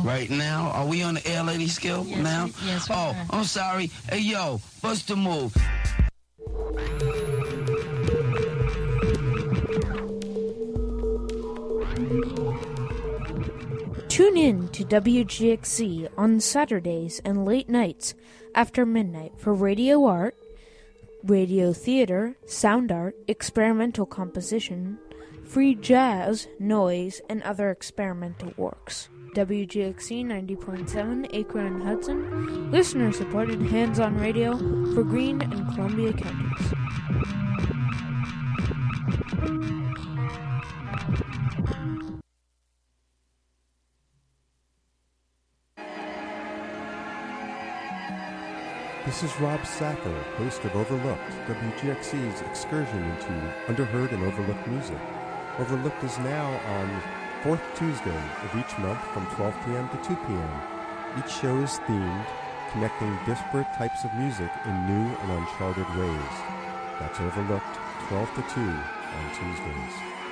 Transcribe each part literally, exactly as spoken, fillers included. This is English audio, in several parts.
right now. Are we on the air, Lady Skill, yes, now? We, yes, oh, are. I'm sorry. Hey, yo, bust the move. Tune in to W G X C on Saturdays and late nights after midnight for radio art, radio theater, sound art, experimental composition, free jazz, noise, and other experimental works. W G X C ninety point seven Acre and Hudson, listener-supported hands-on radio for Greene and Columbia counties. This is Rob Sacco, host of Overlooked, W G X C's excursion into underheard and overlooked music. Overlooked is now on fourth Tuesday of each month from twelve p.m. to two p.m. Each show is themed, connecting disparate types of music in new and uncharted ways. That's Overlooked, twelve to two on Tuesdays.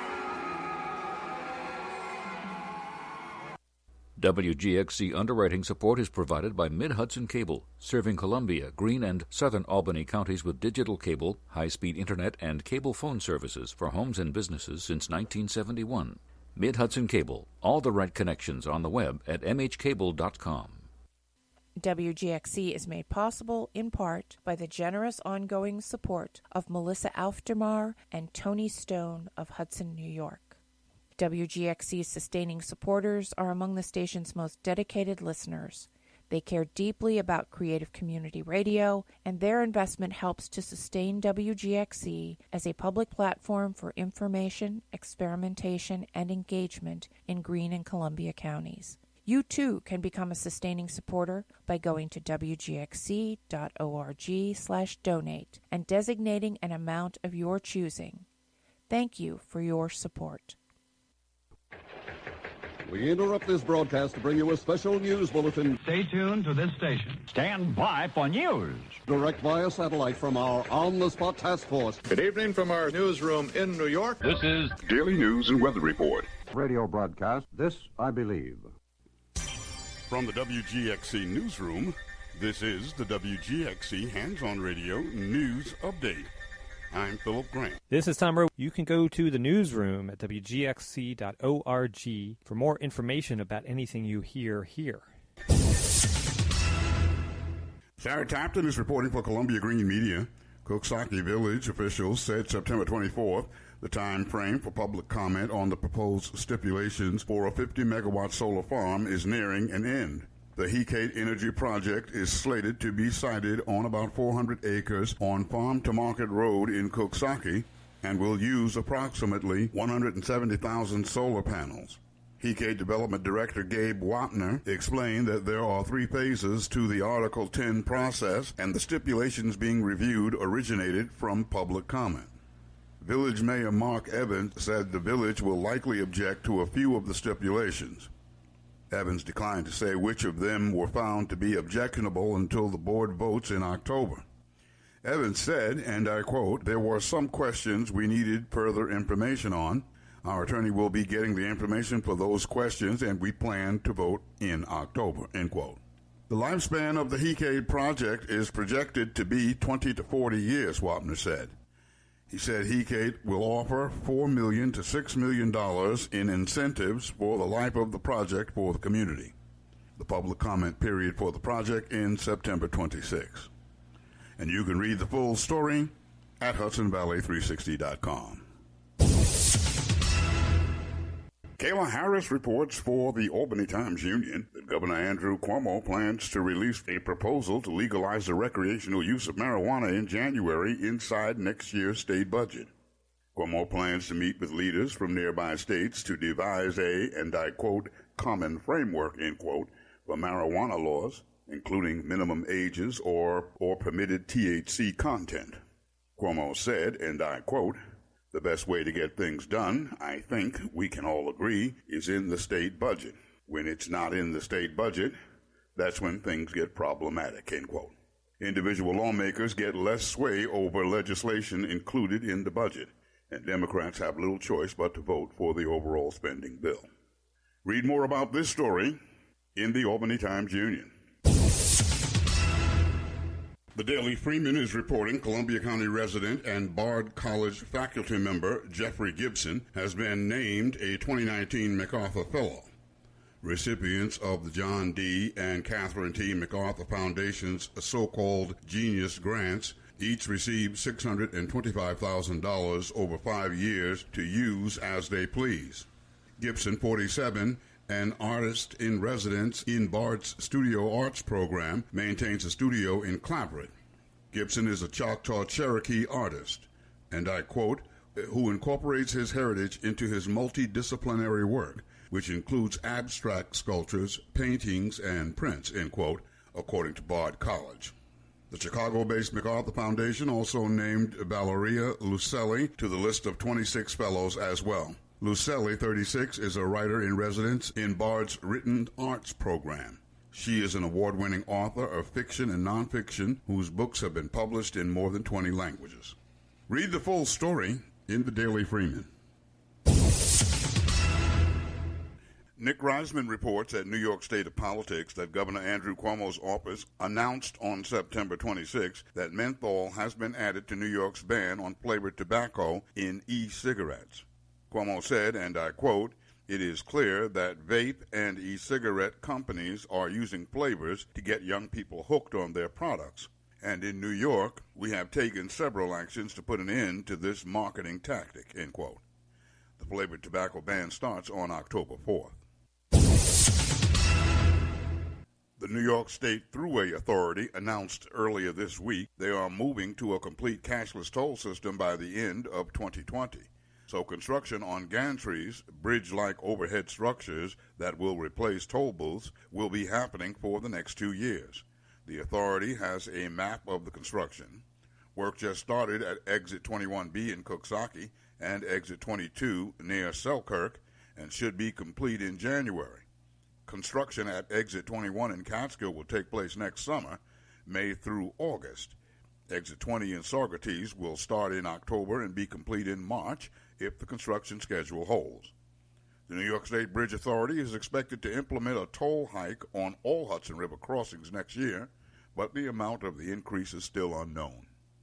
W G X C underwriting support is provided by Mid-Hudson Cable, serving Columbia, Greene, and southern Albany counties with digital cable, high-speed internet, and cable phone services for homes and businesses since nineteen seventy-one. Mid-Hudson Cable, all the right connections on the web at m h cable dot com. W G X C is made possible in part by the generous ongoing support of Melissa Aufdermar and Tony Stone of Hudson, New York. W G X C's sustaining supporters are among the station's most dedicated listeners. They care deeply about creative community radio, and their investment helps to sustain W G X C as a public platform for information, experimentation, and engagement in Greene and Columbia counties. You, too, can become a sustaining supporter by going to w g x c dot org slash donate and designating an amount of your choosing. Thank you for your support. We interrupt this broadcast to bring you a special news bulletin. Stay tuned to this station. Stand by for news. Direct via satellite from our on-the-spot task force. Good evening from our newsroom in New York. This is Daily News and Weather Report. Radio broadcast, This I Believe. From the W G X C newsroom, this is the W G X C Hands-On Radio News Update. I'm Philip Grant. This is Tom Rowe. You can go to the newsroom at w g x c dot org for more information about anything you hear here. Sarah Tapton is reporting for Columbia Green Media. Coxsackie Village officials said September twenty-fourth, the time frame for public comment on the proposed stipulations for a fifty megawatt solar farm is nearing an end. The Hecate Energy Project is slated to be sited on about four hundred acres on Farm to Market Road in Coxsackie and will use approximately one hundred seventy thousand solar panels. Hecate Development Director Gabe Wapner explained that there are three phases to the Article ten process, and the stipulations being reviewed originated from public comment. Village Mayor Mark Evans said the village will likely object to a few of the stipulations. Evans declined to say which of them were found to be objectionable until the board votes in October. Evans said, and I quote, "There were some questions we needed further information on. Our attorney will be getting the information for those questions, and we plan to vote in October," end quote. The lifespan of the Hecate project is projected to be twenty to forty years, Wapner said. He said Hecate will offer four million dollars to six million dollars in incentives for the life of the project for the community. The public comment period for the project ends September twenty-sixth. And you can read the full story at hudson valley three sixty dot com. Kayla Harris reports for the Albany Times-Union that Governor Andrew Cuomo plans to release a proposal to legalize the recreational use of marijuana in January inside next year's state budget. Cuomo plans to meet with leaders from nearby states to devise a, and I quote, common framework, end quote, for marijuana laws, including minimum ages or, or permitted T H C content. Cuomo said, and I quote, "The best way to get things done, I think we can all agree, is in the state budget. When it's not in the state budget, that's when things get problematic," end quote. Individual lawmakers get less sway over legislation included in the budget, and Democrats have little choice but to vote for the overall spending bill. Read more about this story in the Albany Times-Union. The Daily Freeman is reporting Columbia County resident and Bard College faculty member Jeffrey Gibson has been named a twenty nineteen MacArthur Fellow. Recipients of the John D. and Catherine T. MacArthur Foundation's so-called Genius Grants each received six hundred twenty-five thousand dollars over five years to use as they please. Gibson, forty-seven, an artist in residence in Bard's Studio Arts program, maintains a studio in Claverett. Gibson is a Choctaw Cherokee artist, and I quote, who incorporates his heritage into his multidisciplinary work, which includes abstract sculptures, paintings, and prints, end quote, according to Bard College. The Chicago-based MacArthur Foundation also named Valeria Lucelli to the list of twenty-six fellows as well. Lucelli, thirty-six, is a writer in residence in Bard's Written Arts program. She is an award-winning author of fiction and nonfiction whose books have been published in more than twenty languages. Read the full story in the Daily Freeman. Nick Reisman reports at New York State of Politics that Governor Andrew Cuomo's office announced on September twenty-sixth that menthol has been added to New York's ban on flavored tobacco in e-cigarettes. Cuomo said, and I quote, "It is clear that vape and e-cigarette companies are using flavors to get young people hooked on their products. And in New York, we have taken several actions to put an end to this marketing tactic," end quote. The flavored tobacco ban starts on October fourth. The New York State Thruway Authority announced earlier this week they are moving to a complete cashless toll system by the end of twenty twenty. So construction on gantries, bridge-like overhead structures that will replace toll booths, will be happening for the next two years. The authority has a map of the construction. Work just started at Exit twenty-one B in Cooksaki and Exit twenty-two near Selkirk and should be complete in January. Construction at Exit twenty-one in Catskill will take place next summer, May through August. Exit twenty in Saugerties will start in October and be complete in March if the construction schedule holds. The New York State Bridge Authority is expected to implement a toll hike on all Hudson River crossings next year, but the amount of the increase is still unknown.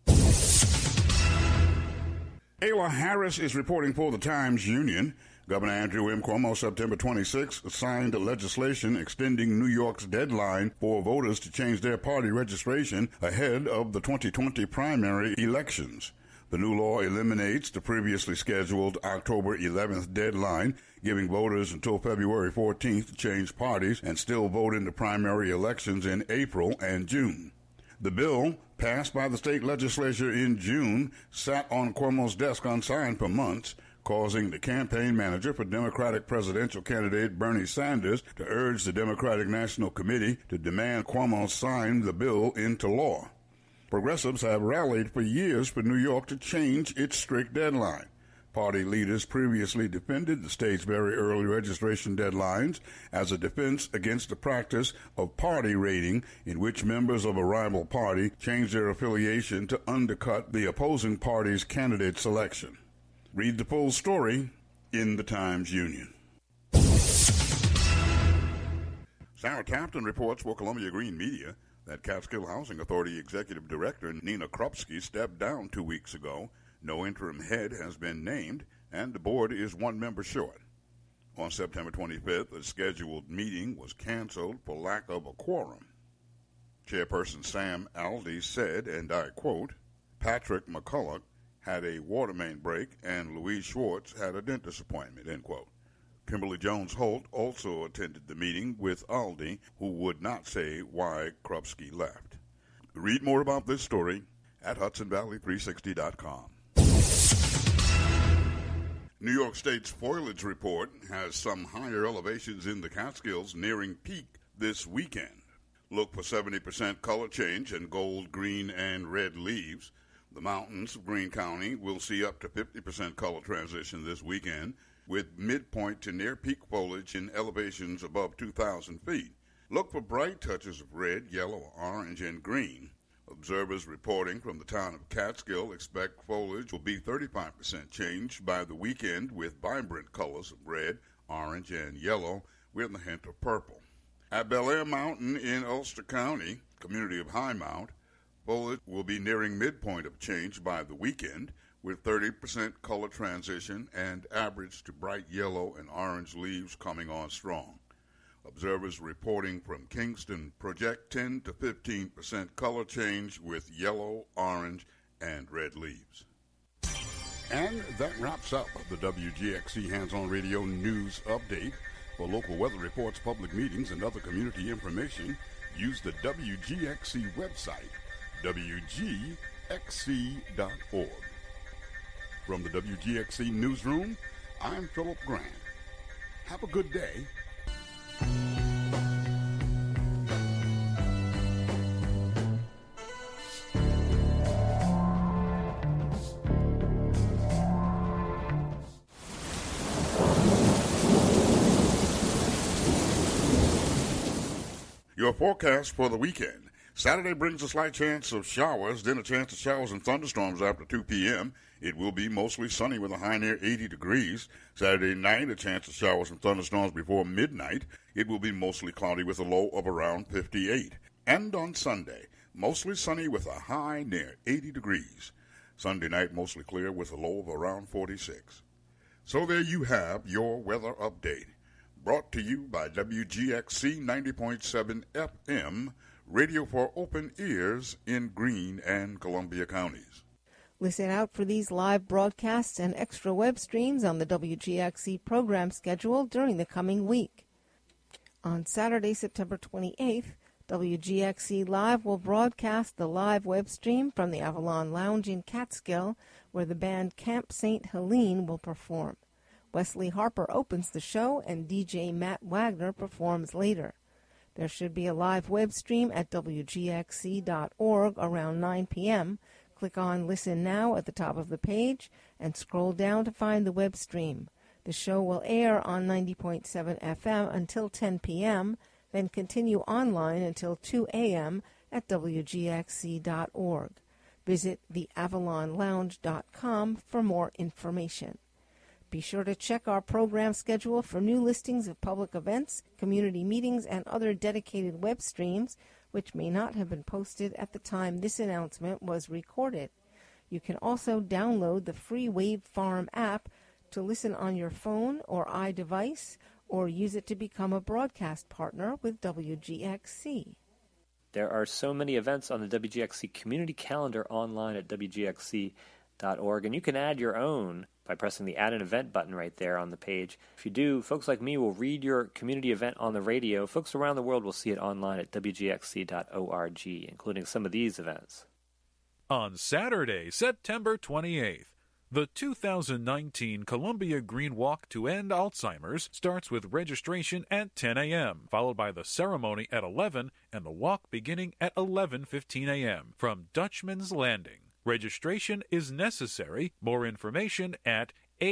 Ayla Harris is reporting for the Times-Union. Governor Andrew M. Cuomo, September twenty-sixth, signed legislation extending New York's deadline for voters to change their party registration ahead of the twenty twenty primary elections. The new law eliminates the previously scheduled October eleventh deadline, giving voters until February fourteenth to change parties and still vote in the primary elections in April and June. The bill, passed by the state legislature in June, sat on Cuomo's desk unsigned for months, causing the campaign manager for Democratic presidential candidate Bernie Sanders to urge the Democratic National Committee to demand Cuomo sign the bill into law. Progressives have rallied for years for New York to change its strict deadline. Party leaders previously defended the state's very early registration deadlines as a defense against the practice of party raiding, in which members of a rival party change their affiliation to undercut the opposing party's candidate selection. Read the full story in the Times-Union. Sarah Captain reports for Columbia Green Media that Catskill Housing Authority Executive Director Nina Krupski stepped down two weeks ago. No interim head has been named, and the board is one member short. On September twenty-fifth, a scheduled meeting was canceled for lack of a quorum. Chairperson Sam Aldi said, and I quote, "Patrick McCulloch had a water main break, and Louise Schwartz had a dentist appointment," end quote. Kimberly Jones-Holt also attended the meeting with Aldi, who would not say why Krupski left. Read more about this story at Hudson Valley three sixty dot com. New York State's foliage report has some higher elevations in the Catskills nearing peak this weekend. Look for seventy percent color change in gold, green, and red leaves. The mountains of Greene County will see up to fifty percent color transition this weekend, with midpoint to near peak foliage in elevations above two thousand feet. Look for bright touches of red, yellow, orange, and green. Observers reporting from the town of Catskill expect foliage will be thirty-five percent changed by the weekend, with vibrant colors of red, orange, and yellow with a hint of purple. At Bel Air Mountain in Ulster County, community of High Mount, foliage will be nearing midpoint of change by the weekend, with thirty percent color transition and average to bright yellow and orange leaves coming on strong. Observers reporting from Kingston project ten to fifteen percent color change with yellow, orange, and red leaves. And that wraps up the W G X C Hands-On Radio News Update. For local weather reports, public meetings, and other community information, use the W G X C website, W G X C dot org. From the W G X C Newsroom, I'm Philip Grant. Have a good day. Your forecast for the weekend. Saturday brings a slight chance of showers, then a chance of showers and thunderstorms after two p.m. It will be mostly sunny with a high near eighty degrees. Saturday night, a chance of showers and thunderstorms before midnight. It will be mostly cloudy with a low of around fifty-eight. And on Sunday, mostly sunny with a high near eighty degrees. Sunday night, mostly clear with a low of around forty-six. So there you have your weather update. Brought to you by W G X C ninety point seven F M, radio for open ears in Greene and Columbia counties. Listen out for these live broadcasts and extra web streams on the W G X C program schedule during the coming week. On Saturday, September twenty-eighth, W G X C Live will broadcast the live web stream from the Avalon Lounge in Catskill, where the band Camp Saint Helene will perform. Wesley Harper opens the show, and D J Matt Wagner performs later. There should be a live web stream at W G X C dot org around nine p.m. Click on Listen Now at the top of the page and scroll down to find the web stream. The show will air on ninety point seven F M until ten p.m., then continue online until two a.m. at W G X C dot org. Visit the avalon lounge dot com for more information. Be sure to check our program schedule for new listings of public events, community meetings, and other dedicated web streams, which may not have been posted at the time this announcement was recorded. You can also download the free Wavefarm app to listen on your phone or iDevice, or use it to become a broadcast partner with W G X C. There are so many events on the W G X C community calendar online at W G X C dot org, and you can add your own by pressing the Add an Event button right there on the page. If you do, folks like me will read your community event on the radio. Folks around the world will see it online at W G X C dot org, including some of these events. On Saturday, September twenty-eighth, the two thousand nineteen Columbia Green Walk to End Alzheimer's starts with registration at ten a.m., followed by the ceremony at eleven and the walk beginning at eleven fifteen a.m. from Dutchman's Landing. Registration is necessary. More information at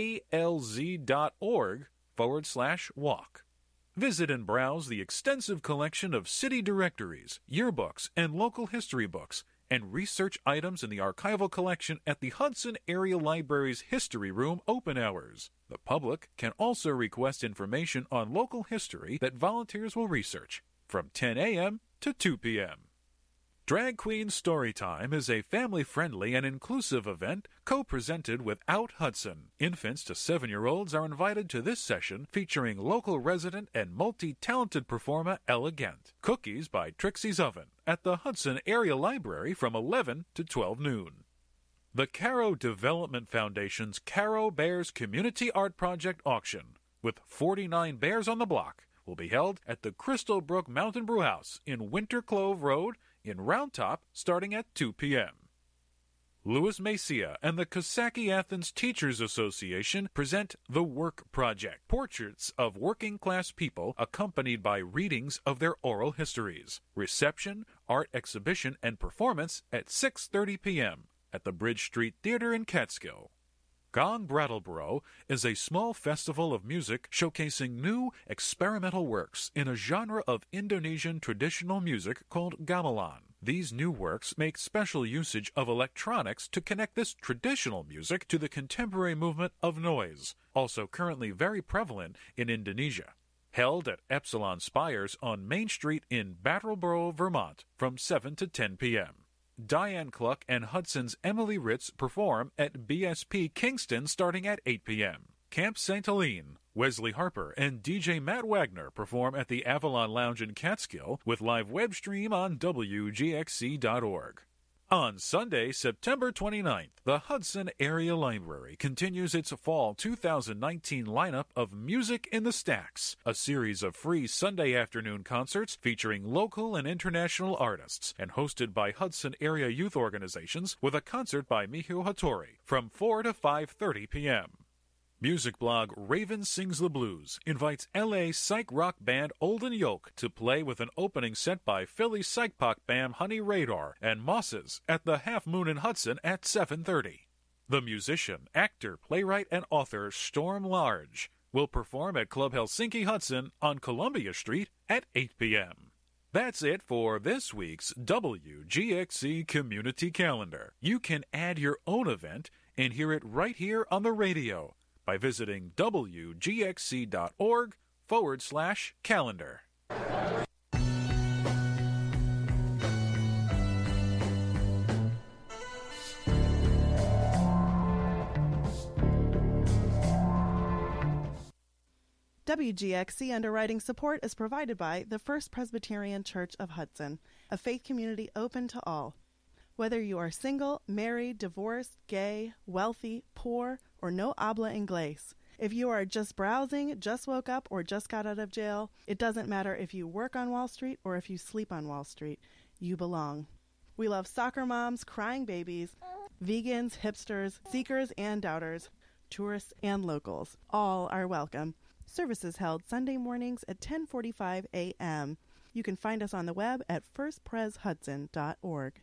alz.org forward slash walk. Visit and browse the extensive collection of city directories, yearbooks, and local history books, and research items in the archival collection at the Hudson Area Library's History Room open hours. The public can also request information on local history that volunteers will research from ten a.m. to two p.m. Drag Queen Storytime is a family-friendly and inclusive event co-presented with Out Hudson. Infants to seven-year-olds are invited to this session featuring local resident and multi-talented performer Ella Gent. Cookies by Trixie's Oven at the Hudson Area Library from eleven to twelve noon. The Caro Development Foundation's Caro Bears Community Art Project Auction, with forty-nine bears on the block, will be held at the Crystal Brook Mountain Brew House in Winter Clove Road in Round Top, starting at two p.m. Louis Macia and the Coxsackie Athens Teachers Association present The Work Project, portraits of working-class people accompanied by readings of their oral histories. Reception, art exhibition, and performance at six thirty p.m. at the Bridge Street Theater in Catskill. Gong Brattleboro is a small festival of music showcasing new experimental works in a genre of Indonesian traditional music called gamelan. These new works make special usage of electronics to connect this traditional music to the contemporary movement of noise, also currently very prevalent in Indonesia. held at Epsilon Spires on Main Street in Brattleboro, Vermont, from seven to ten p.m. Diane Cluck and Hudson's Emily Ritz perform at B S P Kingston starting at eight p.m. Camp Saint Helene, Wesley Harper and D J Matt Wagner perform at the Avalon Lounge in Catskill with live web stream on W G X C dot org. On Sunday, September twenty-ninth, the Hudson Area Library continues its fall two thousand nineteen lineup of Music in the Stacks, a series of free Sunday afternoon concerts featuring local and international artists and hosted by Hudson area youth organizations with a concert by Miho Hattori from four to five thirty p.m. Music blog Raven Sings the Blues invites L A psych rock band Olden Yoke to play with an opening set by Philly psych pop band Honey Radar and Mosses at the Half Moon in Hudson at seven thirty. The musician, actor, playwright, and author Storm Large will perform at Club Helsinki Hudson on Columbia Street at eight p.m. That's it for this week's W G X C Community Calendar. You can add your own event and hear it right here on the radio by visiting wgxc.org forward slash calendar. W G X C underwriting support is provided by the First Presbyterian Church of Hudson, a faith community open to all. Whether you are single, married, divorced, gay, wealthy, poor, or no habla inglés, if you are just browsing, just woke up, or just got out of jail, it doesn't matter if you work on Wall Street or if you sleep on Wall Street. You belong. We love soccer moms, crying babies, vegans, hipsters, seekers and doubters, tourists and locals. All are welcome. Services held Sunday mornings at ten forty-five a.m. You can find us on the web at first pres hudson dot org.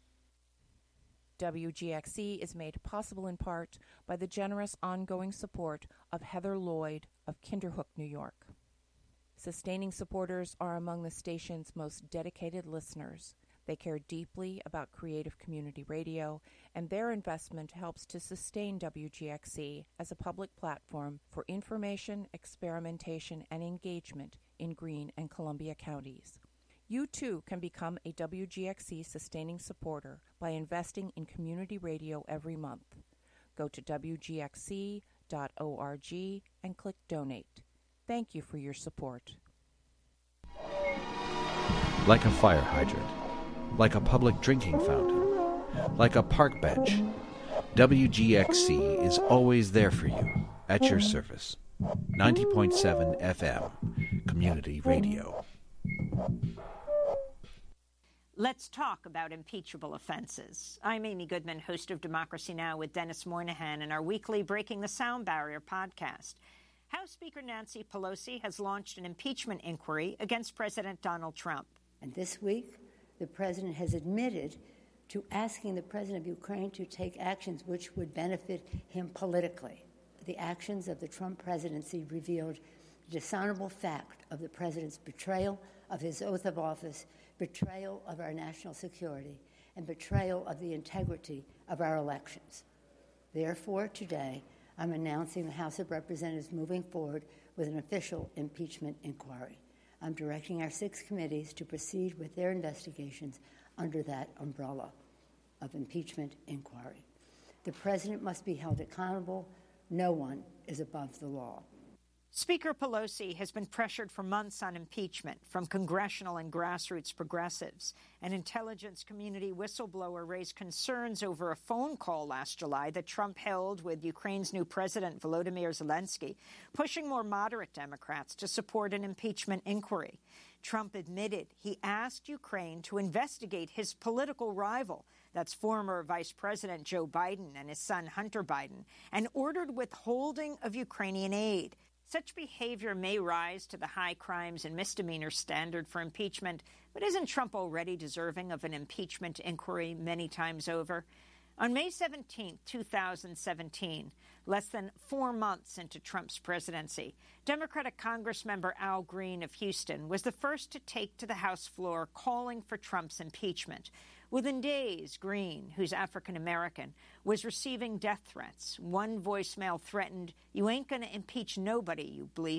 W G X C is made possible in part by the generous ongoing support of Heather Lloyd of Kinderhook, New York. Sustaining supporters are among the station's most dedicated listeners. They care deeply about creative community radio, and their investment helps to sustain W G X C as a public platform for information, experimentation, and engagement in Greene and Columbia counties. You, too, can become a W G X C sustaining supporter by investing in community radio every month. Go to w g x c dot org and click Donate. Thank you for your support. Like a fire hydrant, like a public drinking fountain, like a park bench, W G X C is always there for you, at your service. ninety point seven F M, Community Radio. Let's talk about impeachable offenses. I'm Amy Goodman, host of Democracy Now! With Dennis Moynihan and our weekly Breaking the Sound Barrier podcast. House Speaker Nancy Pelosi has launched an impeachment inquiry against President Donald Trump. And this week, the president has admitted to asking the president of Ukraine to take actions which would benefit him politically. The actions of the Trump presidency revealed the dishonorable fact of the president's betrayal of his oath of office, betrayal of our national security, and betrayal of the integrity of our elections. Therefore, today, I'm announcing the House of Representatives moving forward with an official impeachment inquiry. I'm directing our six committees to proceed with their investigations under that umbrella of impeachment inquiry. The president must be held accountable. No one is above the law. Speaker Pelosi has been pressured for months on impeachment from congressional and grassroots progressives. An intelligence community whistleblower raised concerns over a phone call last July that Trump held with Ukraine's new president, Volodymyr Zelensky, pushing more moderate Democrats to support an impeachment inquiry. Trump admitted he asked Ukraine to investigate his political rival, that's former Vice President Joe Biden and his son Hunter Biden, and ordered withholding of Ukrainian aid. Such behavior may rise to the high crimes and misdemeanors standard for impeachment, but isn't Trump already deserving of an impeachment inquiry many times over? On May seventeenth, two thousand seventeen, less than four months into Trump's presidency, Democratic Congressmember Al Green of Houston was the first to take to the House floor calling for Trump's impeachment. Within days, Green, who's African-American, was receiving death threats. One voicemail threatened, "You ain't gonna impeach nobody, you bleep."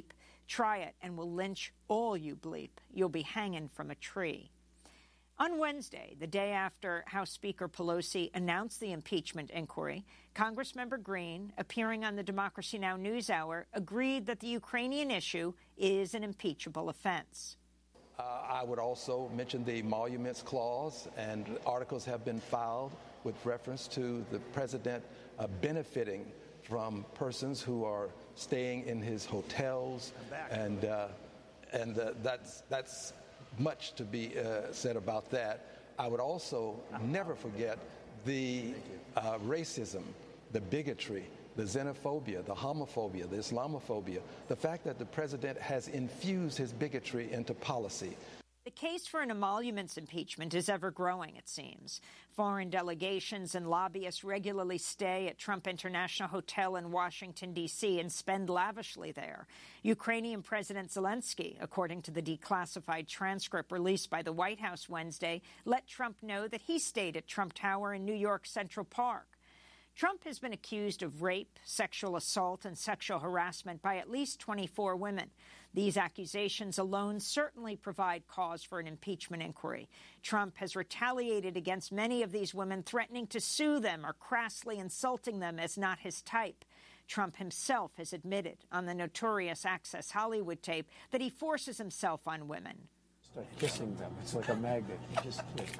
Try it and we'll lynch all you bleep. You'll be hanging from a tree. On Wednesday, the day after House Speaker Pelosi announced the impeachment inquiry, Congressmember Green, appearing on the Democracy Now! NewsHour, agreed that the Ukrainian issue is an impeachable offense. Uh, I would also mention the emoluments clause, and articles have been filed with reference to the president uh, benefiting from persons who are staying in his hotels, and uh, and uh, that's that's. much to be uh, said about that. I would also never forget the uh, racism, the bigotry, the xenophobia, the homophobia, the Islamophobia, the fact that the president has infused his bigotry into policy. The case for an emoluments impeachment is ever growing, it seems. Foreign delegations and lobbyists regularly stay at Trump International Hotel in Washington, D C and spend lavishly there. Ukrainian President Zelensky, according to the declassified transcript released by the White House Wednesday, let Trump know that he stayed at Trump Tower in New York Central Park. Trump has been accused of rape, sexual assault, and sexual harassment by at least twenty-four women. These accusations alone certainly provide cause for an impeachment inquiry. Trump has retaliated against many of these women, threatening to sue them or crassly insulting them as not his type. Trump himself has admitted on the notorious Access Hollywood tape that he forces himself on women. Start kissing them. It's like a magnet. You just kiss.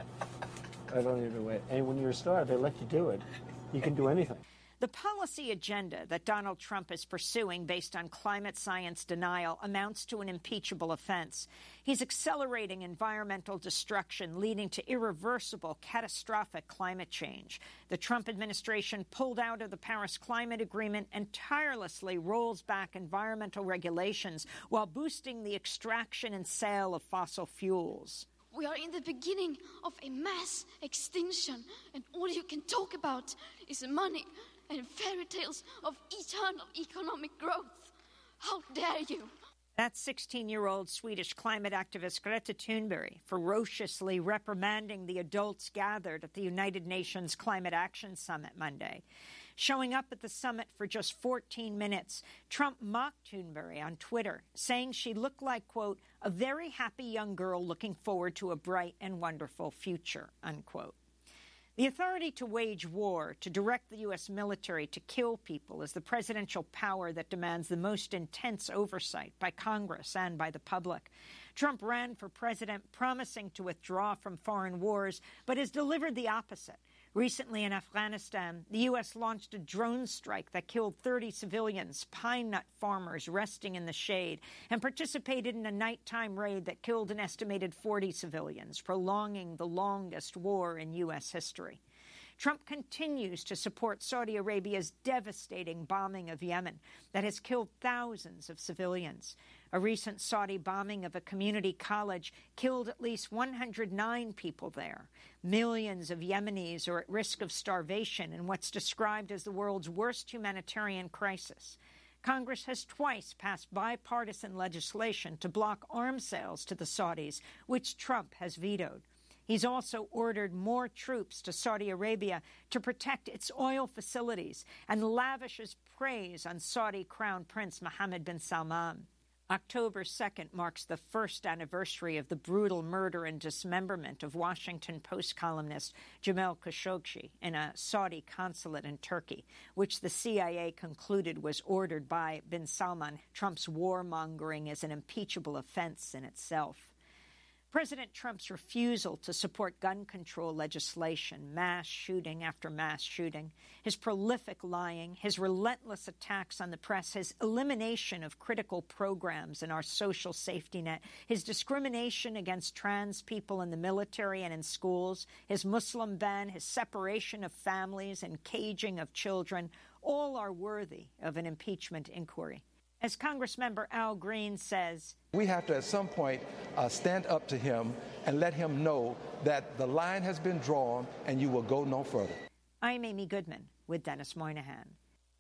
I don't even know. And when you're a star, they let you do it. You can do anything. The policy agenda that Donald Trump is pursuing based on climate science denial amounts to an impeachable offense. He's accelerating environmental destruction, leading to irreversible, catastrophic climate change. The Trump administration pulled out of the Paris Climate Agreement and tirelessly rolls back environmental regulations while boosting the extraction and sale of fossil fuels. We are in the beginning of a mass extinction, and all you can talk about is money and fairy tales of eternal economic growth. How dare you? That's sixteen-year-old Swedish climate activist Greta Thunberg ferociously reprimanding the adults gathered at the United Nations Climate Action Summit Monday. Showing up at the summit for just fourteen minutes, Trump mocked Thunberg on Twitter, saying she looked like, quote, a very happy young girl looking forward to a bright and wonderful future, unquote. The authority to wage war, to direct the U S military to kill people, is the presidential power that demands the most intense oversight by Congress and by the public. Trump ran for president promising to withdraw from foreign wars, but has delivered the opposite. Recently in Afghanistan, the U S launched a drone strike that killed thirty civilians, pine nut farmers resting in the shade, and participated in a nighttime raid that killed an estimated forty civilians, prolonging the longest war in U S history. Trump continues to support Saudi Arabia's devastating bombing of Yemen that has killed thousands of civilians. A recent Saudi bombing of a community college killed at least one hundred nine people there. Millions of Yemenis are at risk of starvation in what's described as the world's worst humanitarian crisis. Congress has twice passed bipartisan legislation to block arms sales to the Saudis, which Trump has vetoed. He's also ordered more troops to Saudi Arabia to protect its oil facilities and lavishes praise on Saudi Crown Prince Mohammed bin Salman. October second marks the first anniversary of the brutal murder and dismemberment of Washington Post columnist Jamal Khashoggi in a Saudi consulate in Turkey, which the C I A concluded was ordered by bin Salman. Trump's warmongering is an impeachable offense in itself. President Trump's refusal to support gun control legislation, mass shooting after mass shooting, his prolific lying, his relentless attacks on the press, his elimination of critical programs in our social safety net, his discrimination against trans people in the military and in schools, his Muslim ban, his separation of families and caging of children, all are worthy of an impeachment inquiry. As Congressmember Al Green says, we have to at some point uh, stand up to him and let him know that the line has been drawn and you will go no further. I'm Amy Goodman with Dennis Moynihan.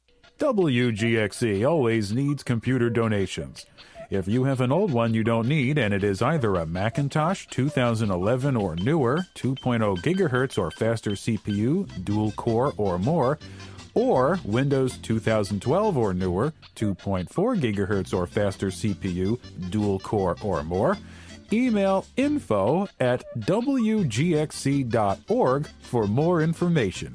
W G X C always needs computer donations. If you have an old one you don't need and it is either a Macintosh two thousand eleven or newer, two point oh gigahertz or faster C P U, dual core or more, or Windows two thousand twelve or newer, two point four gigahertz or faster C P U, dual core or more, email info at w g x c dot org for more information.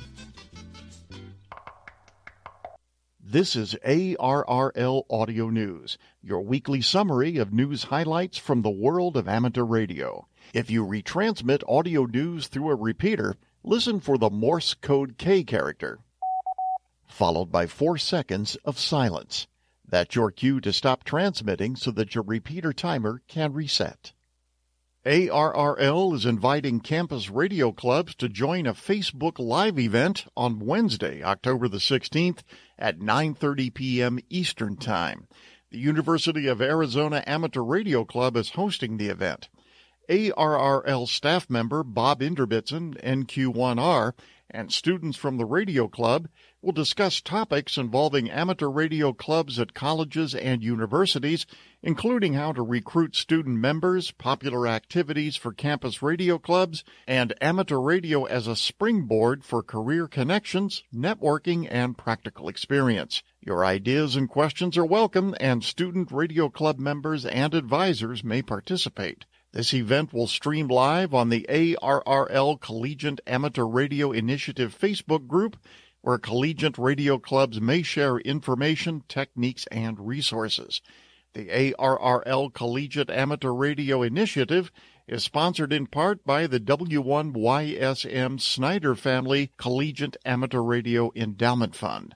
This is A R R L Audio News, your weekly summary of news highlights from the world of amateur radio. If you retransmit audio news through a repeater, listen for the Morse code K character, followed by four seconds of silence. That's your cue to stop transmitting so that your repeater timer can reset. A R R L is inviting campus radio clubs to join a Facebook Live event on Wednesday, October the sixteenth at nine thirty p.m. Eastern Time. The University of Arizona Amateur Radio Club is hosting the event. A R R L staff member Bob Inderbitzen, N Q one R, and students from the radio club will discuss topics involving amateur radio clubs at colleges and universities, including how to recruit student members, popular activities for campus radio clubs, and amateur radio as a springboard for career connections, networking, and practical experience. Your ideas and questions are welcome, and student radio club members and advisors may participate. This event will stream live on the A R R L Collegiate Amateur Radio Initiative Facebook group, where collegiate radio clubs may share information, techniques, and resources. The A R R L Collegiate Amateur Radio Initiative is sponsored in part by the W one Y S M Snyder Family Collegiate Amateur Radio Endowment Fund.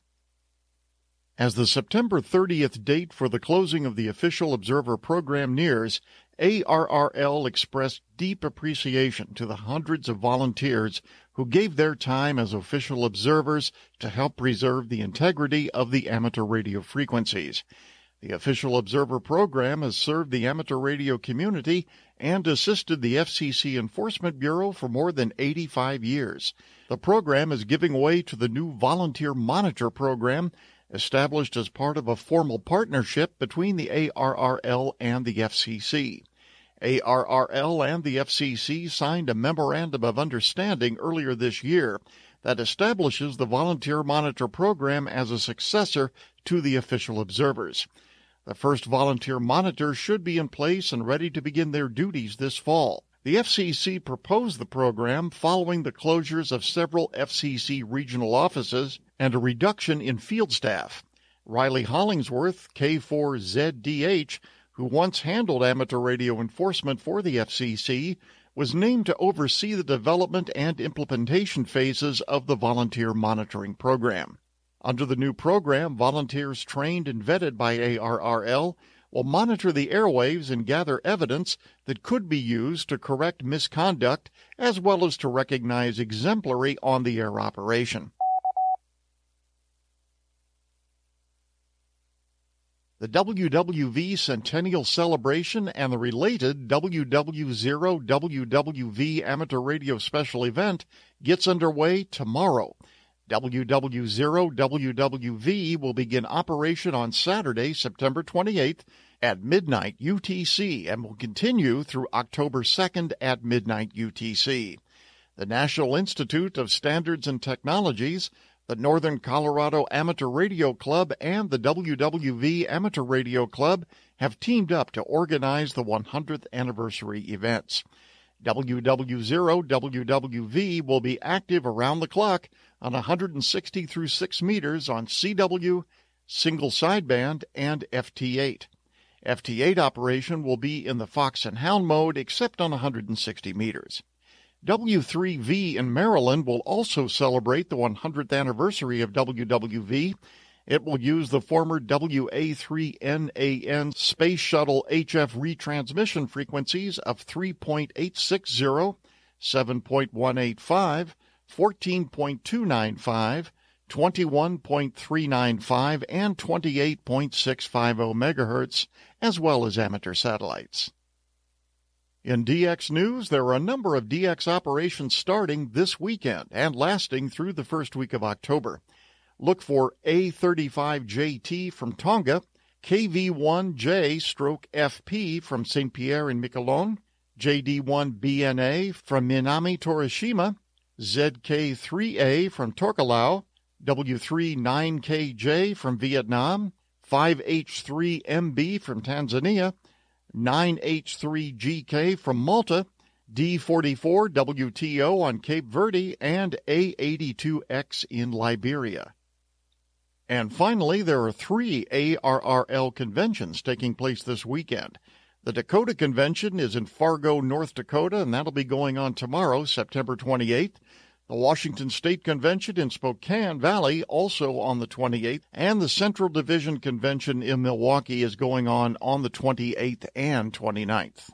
As the September thirtieth date for the closing of the Official Observer program nears, A R R L expressed deep appreciation to the hundreds of volunteers who gave their time as official observers to help preserve the integrity of the amateur radio frequencies. The Official Observer program has served the amateur radio community and assisted the F C C Enforcement Bureau for more than eighty-five years. The program is giving way to the new Volunteer Monitor program, established as part of a formal partnership between the A R R L and the F C C. A R R L and the F C C signed a Memorandum of Understanding earlier this year that establishes the Volunteer Monitor program as a successor to the Official Observers. The first Volunteer Monitor should be in place and ready to begin their duties this fall. The F C C proposed the program following the closures of several F C C regional offices and a reduction in field staff. Riley Hollingsworth, K four Z D H, who once handled amateur radio enforcement for the F C C, was named to oversee the development and implementation phases of the volunteer monitoring program. Under the new program, volunteers trained and vetted by A R R L will monitor the airwaves and gather evidence that could be used to correct misconduct as well as to recognize exemplary on-the-air operation. The W W V Centennial Celebration and the related W W zero W W V Amateur Radio Special Event gets underway tomorrow. W W zero W W V will begin operation on Saturday, September twenty-eighth at midnight U T C and will continue through October second at midnight U T C. The National Institute of Standards and Technologies, the Northern Colorado Amateur Radio Club, and the W W V Amateur Radio Club have teamed up to organize the one hundredth anniversary events. W W zero W W V will be active around the clock on one hundred sixty through six meters on C W, single sideband, and F T eight. F T eight operation will be in the Fox and Hound mode except on one hundred sixty meters. W three V in Maryland will also celebrate the one hundredth anniversary of W W V. It will use the former W A three N A N Space Shuttle H F retransmission frequencies of three point eight six zero, seven point one eight five, fourteen point two nine five, twenty-one point three nine five, and twenty-eight point six five zero megahertz, as well as amateur satellites. In D X news, there are a number of D X operations starting this weekend and lasting through the first week of October. Look for A thirty-five J T from Tonga, K V one J F P from Saint Pierre and Miquelon, J D one B N A from Minami Torishima, Z K three A from Tokelau, W three nine K J from Vietnam, five H three M B from Tanzania, nine H three G K from Malta, D forty-four W T O on Cape Verde, and A eighty-two X in Liberia. And finally, there are three A R R L conventions taking place this weekend. The Dakota Convention is in Fargo, North Dakota, and that'll be going on tomorrow, September twenty-eighth. The Washington State Convention in Spokane Valley, also on the twenty-eighth, and the Central Division Convention in Milwaukee is going on on the twenty-eighth and twenty-ninth.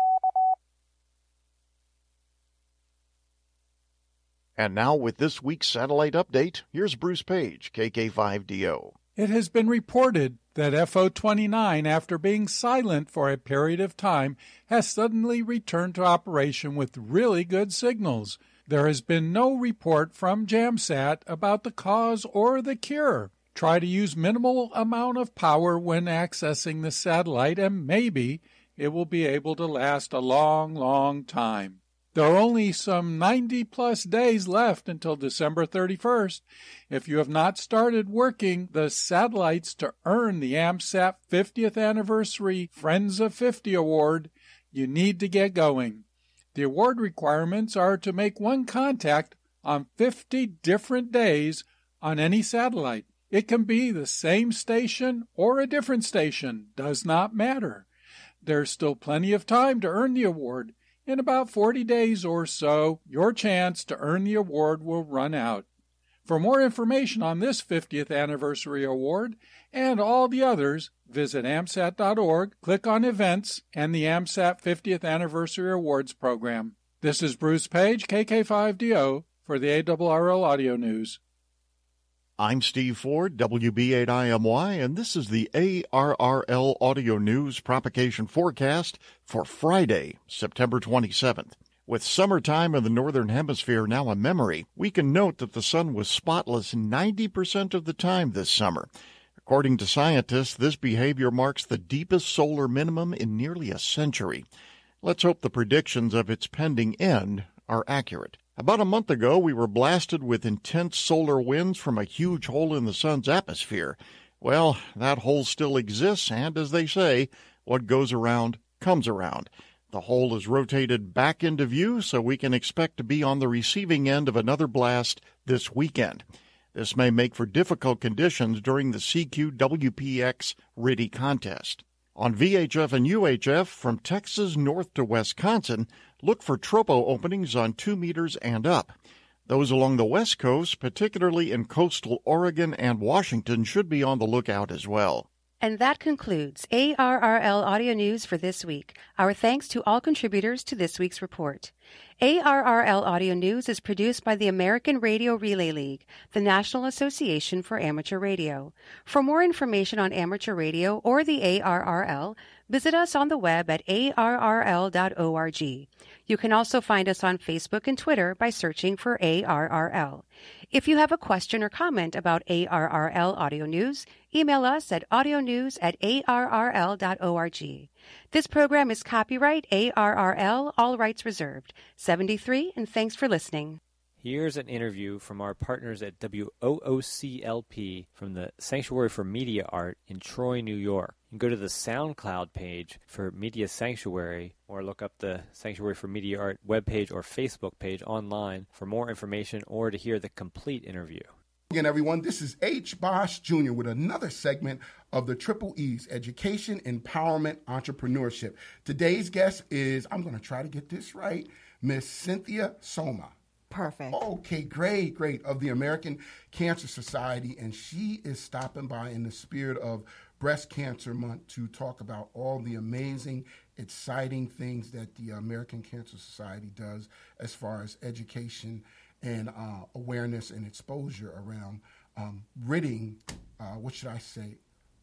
And now with this week's satellite update, here's Bruce Page, K K five D O. It has been reported that F O twenty-nine, after being silent for a period of time, has suddenly returned to operation with really good signals. There has been no report from JAMSAT about the cause or the cure. Try to use minimal amount of power when accessing the satellite, and maybe it will be able to last a long, long time. There are only some ninety-plus days left until December thirty-first. If you have not started working the satellites to earn the AMSAT fiftieth Anniversary Friends of fifty Award, you need to get going. The award requirements are to make one contact on fifty different days on any satellite. It can be the same station or a different station, does not matter. There's still plenty of time to earn the award. In about forty days or so, your chance to earn the award will run out. For more information on this fiftieth Anniversary Award and all the others, visit A M S A T dot org, click on Events, and the AMSAT fiftieth Anniversary Awards Program. This is Bruce Page, K K five D O, for the A R R L Audio News. I'm Steve Ford, W B eight I M Y, and this is the A R R L Audio News propagation forecast for Friday, September twenty-seventh. With summertime in the Northern Hemisphere now a memory, we can note that the sun was spotless ninety percent of the time this summer. According to scientists, this behavior marks the deepest solar minimum in nearly a century. Let's hope the predictions of its pending end are accurate. About a month ago, we were blasted with intense solar winds from a huge hole in the sun's atmosphere. Well, that hole still exists, and as they say, what goes around comes around. The hole is rotated back into view, so we can expect to be on the receiving end of another blast this weekend. This may make for difficult conditions during the C Q W P X R I D D I contest. On V H F and U H F, from Texas north to Wisconsin, look for tropo openings on two meters and up. Those along the West Coast, particularly in coastal Oregon and Washington, should be on the lookout as well. And that concludes A R R L Audio News for this week. Our thanks to all contributors to this week's report. A R R L Audio News is produced by the American Radio Relay League, the National Association for Amateur Radio. For more information on amateur radio or the A R R L, visit us on the web at A R R L dot org. You can also find us on Facebook and Twitter by searching for A R R L. If you have a question or comment about A R R L Audio News, email us at audionews at A R R L dot org. This program is copyright A R R L, all rights reserved. seventy-three, and thanks for listening. Here's an interview from our partners at W O O C L P from the Sanctuary for Media Art in Troy, New York. You can go to the SoundCloud page for Media Sanctuary or look up the Sanctuary for Media Art webpage or Facebook page online for more information or to hear the complete interview. Again, everyone, this is H. Bosch Junior with another segment of the Triple E's, Education, Empowerment, Entrepreneurship. Today's guest is, I'm going to try to get this right, Miss Cynthia Soma. Perfect. Okay, great, great, of the American Cancer Society, and she is stopping by in the spirit of Breast Cancer Month to talk about all the amazing, exciting things that the American Cancer Society does as far as education and uh, awareness and exposure around um, ridding, uh, what should I say,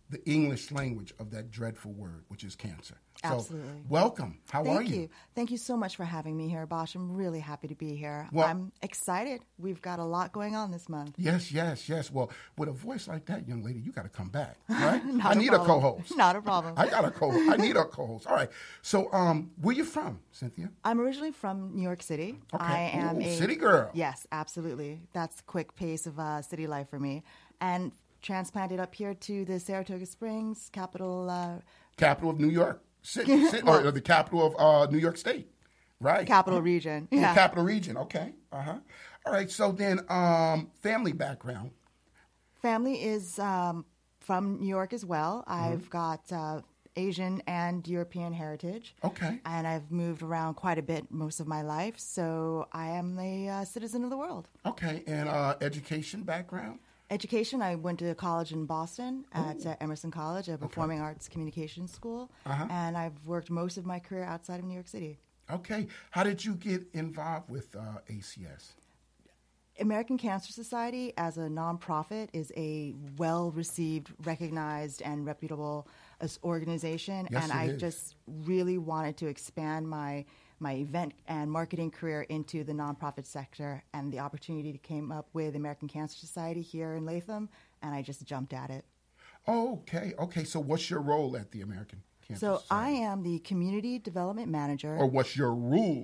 the English language of that dreadful word, which is cancer. So, Absolutely. welcome. How Thank are you? you? Thank you so much for having me here, Bosch. I'm really happy to be here. Well, I'm excited. We've got a lot going on this month. Yes, yes, yes. Well, with a voice like that, young lady, you got to come back, right? Not I a need a problem. co-host. Not a problem. I got a co-host. I need a co-host. All right. So, um, where you from, Cynthia? I'm originally from New York City. Okay. I am Ooh, a city girl. Yes, absolutely. That's a quick pace of uh, city life for me. And transplanted up here to the Saratoga Springs, capital. Uh, capital of New York City, city or the capital of uh, New York State, right? Capital region. Oh, Yeah. capital region. Okay. Uh huh. All right. So then, um, family background. Family is um, from New York as well. Mm-hmm. I've got uh, Asian and European heritage. Okay. And I've moved around quite a bit most of my life, so I am a uh, citizen of the world. Okay. And uh, education background. Education, I went to college in Boston at uh, Emerson College, a performing okay. arts communication school, uh-huh. and I've worked most of my career outside of New York City. Okay. How did you get involved with uh, A C S? American Cancer Society, as a nonprofit, is a well-received, recognized, and reputable uh, organization, yes, and it I is. just really wanted to expand my my event and marketing career into the nonprofit sector, and the opportunity came up with American Cancer Society here in Latham, and I just jumped at it. Oh, okay, okay. So what's your role at the American Cancer So Society? I am the Community Development Manager. Or what's your rule?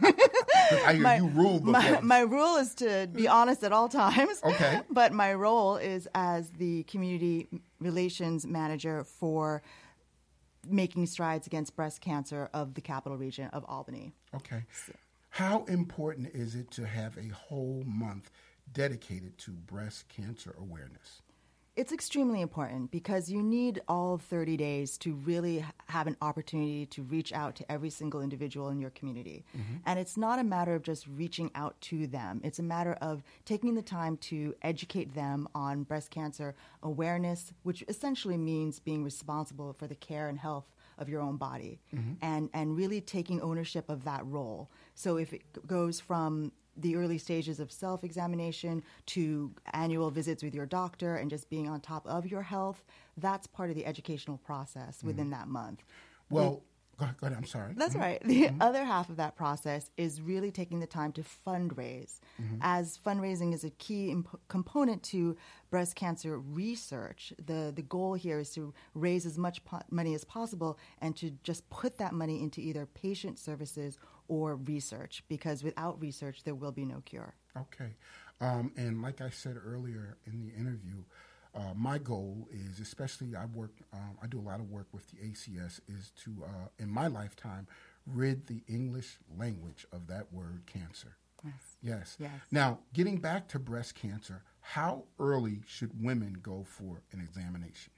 I hear my, you rule the my, place. my rule is to be honest at all times. Okay. But my role is as the Community Relations Manager for making strides against breast cancer of the capital region of Albany. Okay. How important is it to have a whole month dedicated to breast cancer awareness? It's extremely important because you need all thirty days to really have an opportunity to reach out to every single individual in your community. Mm-hmm. And it's not a matter of just reaching out to them. It's a matter of taking the time to educate them on breast cancer awareness, which essentially means being responsible for the care and health of your own body, mm-hmm. and, and really taking ownership of that role. So if it goes from the early stages of self-examination to annual visits with your doctor and just being on top of your health, that's part of the educational process mm-hmm. within that month. Well, the, go, go ahead, I'm sorry. That's mm-hmm. right. The mm-hmm. other half of that process is really taking the time to fundraise, mm-hmm. as fundraising is a key imp- component to breast cancer research. The, the goal here is to raise as much po- money as possible and to just put that money into either patient services or research, because without research, there will be no cure. Okay. Um, and like I said earlier in the interview, uh, my goal is, especially I work, um, I do a lot of work with the A C S, is to, uh, in my lifetime, rid the English language of that word cancer. Yes. Yes. Yes. Now, getting back to breast cancer, how early should women go for an examination?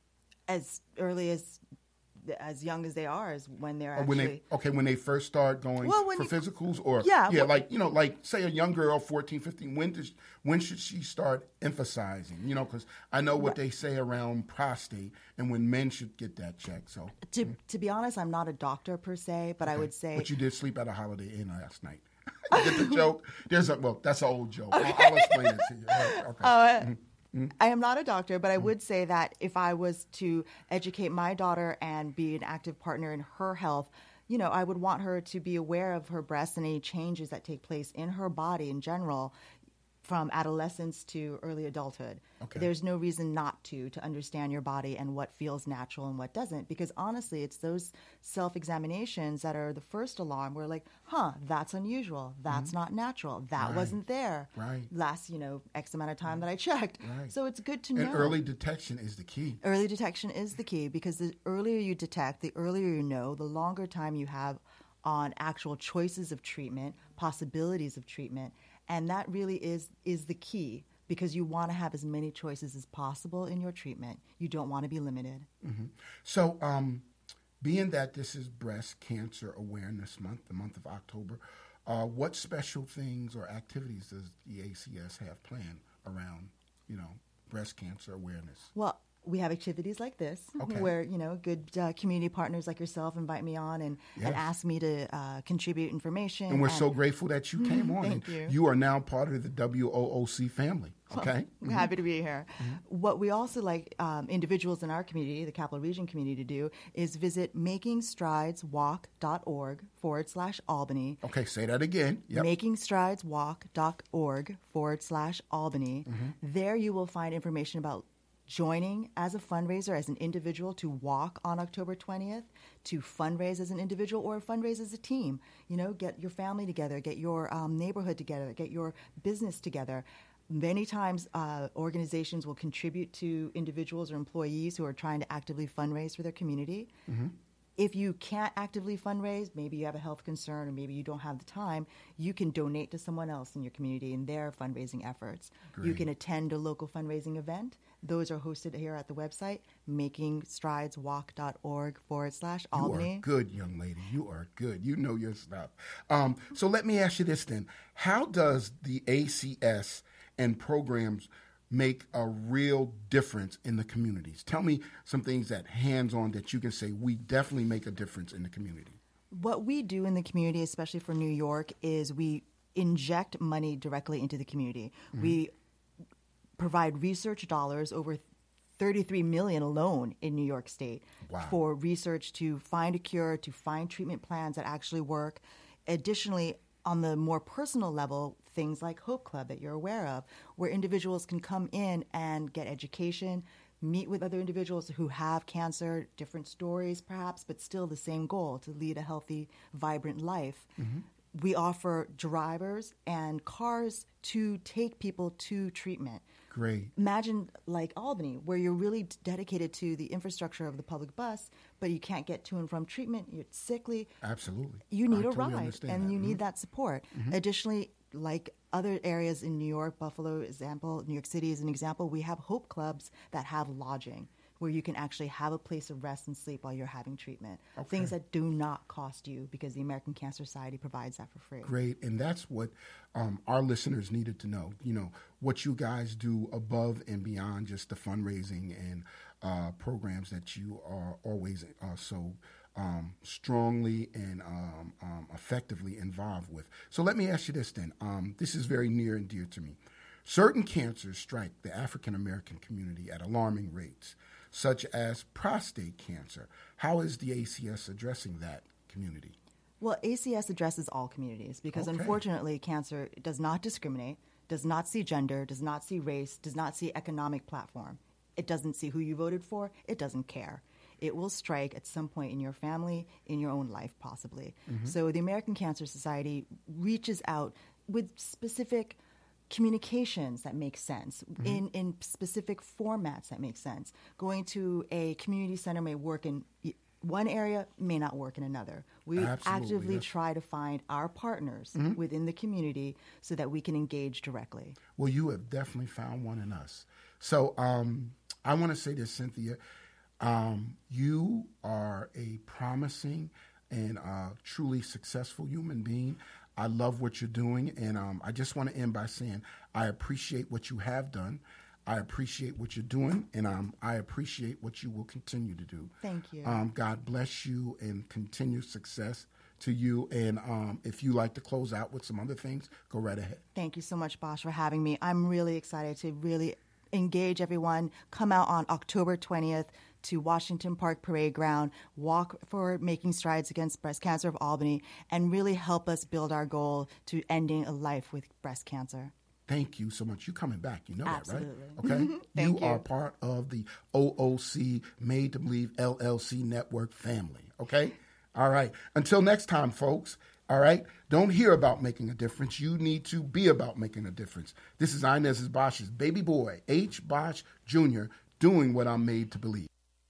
As early as as young as they are is when they're Or actually... when they, okay, when they first start going Well, when for you- physicals? Or, Yeah, yeah well- like, you know, like, say a young girl, fourteen, fifteen, when, does, when should she start emphasizing? You know, because I know what they say around prostate and when men should get that checked, so... To, to be honest, I'm not a doctor per se, but I Okay. would say... But you did sleep at a Holiday Inn last night. You get the joke? There's a, well, that's an old joke. I'll, I'll explain it to you. Right, okay. Uh, Mhm. Mhm. I am not a doctor, but I would say that if I was to educate my daughter and be an active partner in her health, you know, I would want her to be aware of her breasts and any changes that take place in her body in general, from adolescence to early adulthood. Okay. There's no reason not to, to understand your body and what feels natural and what doesn't, because honestly, it's those self-examinations that are the first alarm. We're like, huh, that's unusual. That's Mm-hmm. not natural. That Right. wasn't there Right. last, you know, X amount of time that I checked. Right. So it's good to And know. early detection is the key. Early detection is the key, because the earlier you detect, the earlier you know, the longer time you have on actual choices of treatment, possibilities of treatment, and that really is is the key, because you want to have as many choices as possible in your treatment. You don't want to be limited. Mm-hmm. So, um, being that this is Breast Cancer Awareness Month, the month of October, uh, what special things or activities does the A C S have planned around, you know, breast cancer awareness? Well, we have activities like this, Okay. where, you know, good uh, community partners like yourself invite me on and, Yes. and ask me to uh, contribute information. And we're so grateful that you came on. Thank and you. You are now part of the W O O C family. Okay. We're Mm-hmm. happy to be here. Mm-hmm. What we also like um, individuals in our community, the Capital Region community, to do is visit makingstrideswalk.org forward slash Albany. Okay, say that again. Yep. makingstrideswalk.org forward slash Albany. Mm-hmm. There you will find information about joining as a fundraiser, as an individual, to walk on October twentieth, to fundraise as an individual or fundraise as a team. You know, get your family together, get your um, neighborhood together, get your business together. Many times uh, organizations will contribute to individuals or employees who are trying to actively fundraise for their community. Mm-hmm. If you can't actively fundraise, maybe you have a health concern or maybe you don't have the time, you can donate to someone else in your community in their fundraising efforts. Great. You can attend a local fundraising event. Those are hosted here at the website, makingstrideswalk.org forward slash Albany. You are good, young lady. You are good. You know your stuff. Um, so let me ask you this then. How does the A C S and programs make a real difference in the communities? Tell me some things that hands-on that you can say we definitely make a difference in the community. What we do in the community, especially for New York, is we inject money directly into the community. Mm-hmm. We provide research dollars, over thirty-three million dollars alone in New York State, wow. for research to find a cure, to find treatment plans that actually work. Additionally, on the more personal level, things like Hope Club that you're aware of, where individuals can come in and get education, meet with other individuals who have cancer, different stories perhaps, but still the same goal, to lead a healthy, vibrant life. Mm-hmm. We offer drivers and cars to take people to treatment. Great. Imagine like Albany, where you're really dedicated to the infrastructure of the public bus, but you can't get to and from treatment, you're sickly. Absolutely. You need I a totally ride, understand and that. you Mm-hmm. need that support. Mm-hmm. Additionally, like other areas in New York, Buffalo example, New York City is an example, we have Hope Clubs that have lodging, where you can actually have a place of rest and sleep while you're having treatment. Okay. Things that do not cost you, because the American Cancer Society provides that for free. Great, and that's what um, our listeners needed to know. You know, what you guys do above and beyond just the fundraising and uh, programs that you are always uh, so um, strongly and um, um, effectively involved with. So let me ask you this then. Um, this is very near and dear to me. Certain cancers strike the African American community at alarming rates, such as prostate cancer. How is the A C S addressing that community? Well, A C S addresses all communities because, okay. unfortunately, cancer does not discriminate, does not see gender, does not see race, does not see economic platform. It doesn't see who you voted for. It doesn't care. It will strike at some point in your family, in your own life, possibly. Mm-hmm. So the American Cancer Society reaches out with specific communications that make sense, mm-hmm. in, in specific formats that make sense. Going to a community center may work in one area, may not work in another. We Absolutely, actively yes. try to find our partners mm-hmm. within the community so that we can engage directly. Well, you have definitely found one in us. So um, I want to say this, Cynthia. Um, you are a promising and uh, truly successful human being. I love what you're doing, and um, I just want to end by saying I appreciate what you have done. I appreciate what you're doing, and um, I appreciate what you will continue to do. Thank you. Um, God bless you and continued success to you. And um, if you like to close out with some other things, go right ahead. Thank you so much, Bosch, for having me. I'm really excited to really engage everyone. Come out on October twentieth to Washington Park Parade Ground, walk for Making Strides Against Breast Cancer of Albany, and really help us build our goal to ending a life with breast cancer. Thank you so much. You're coming back. You know Absolutely. that, right? Okay. Thank you, you are part of the O O C Made to Believe L L C network family. Okay. All right. Until next time, folks. All right. Don't hear about making a difference. You need to be about making a difference. This is Inez Bosch's baby boy, H. Bosch Junior, doing what I'm made to believe.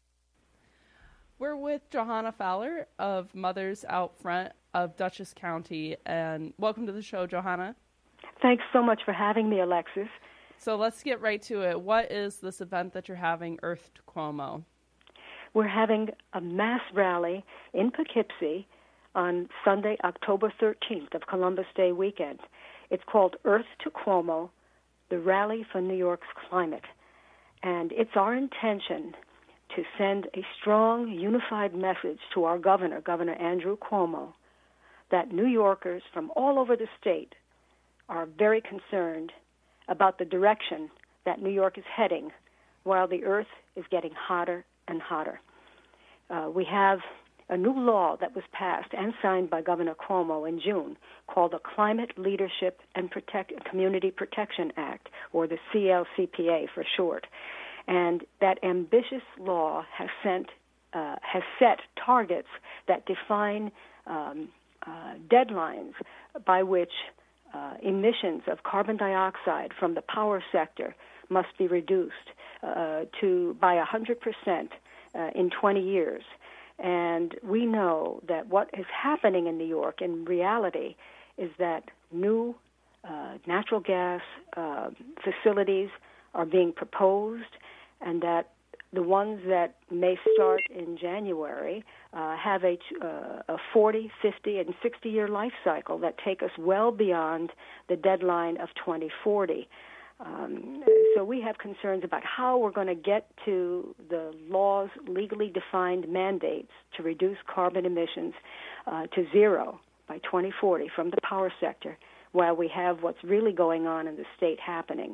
We're with Johanna Fowler of Mothers Out Front of Dutchess County, and welcome to the show, Johanna. Thanks so much for having me, Alexis. So let's get right to it. What is this event that you're having, Earth to Cuomo? We're having a mass rally in Poughkeepsie on Sunday, October thirteenth of Columbus Day weekend. It's called Earth to Cuomo, the Rally for New York's Climate. And it's our intention to send a strong, unified message to our governor, Governor Andrew Cuomo, that New Yorkers from all over the state are very concerned about the direction that New York is heading while the earth is getting hotter and hotter. Uh, we have a new law that was passed and signed by Governor Cuomo in June called the Climate Leadership and Protect, Community Protection Act, or the C L C P A for short. And that ambitious law has, sent, uh, has set targets that define um, uh, deadlines by which uh, emissions of carbon dioxide from the power sector must be reduced uh, to by one hundred percent uh, in twenty years. And we know that what is happening in New York in reality is that new uh, natural gas uh, facilities are being proposed, and that the ones that may start in January uh, have a, uh, a forty, fifty, and sixty-year life cycle that take us well beyond the deadline of twenty forty. Um, so we have concerns about how we're going to get to the law's legally defined mandates to reduce carbon emissions uh, to zero by twenty forty from the power sector, while we have what's really going on in the state happening.